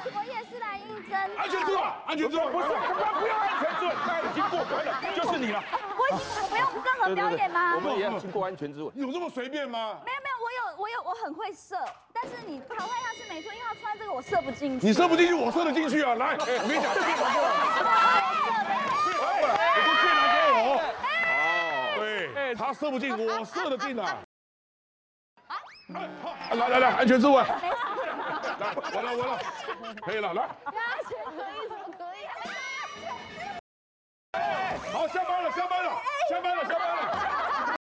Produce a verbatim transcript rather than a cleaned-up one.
我也是来应征的。 安全之吻，安全之吻， 不是，不不用安全之吻，他已经过关了，就是你了。 我已经我不用任何表演吗？ 我们也要经过安全之吻。 有这么随便吗？ 没有没有，我有我有我很会射，但是你淘汰他是没错，因为他穿这个我射不进去。 你射不进去，我射得进去啊！来，我跟你讲，剑拿给我，我说剑拿给我。哦，对，他射不进，我射得进啊。来来来，安全之吻。来，完了完了，可以了，来。 安全可以，怎么可以啊？ 好，下班了，下班了，下班了，下班了。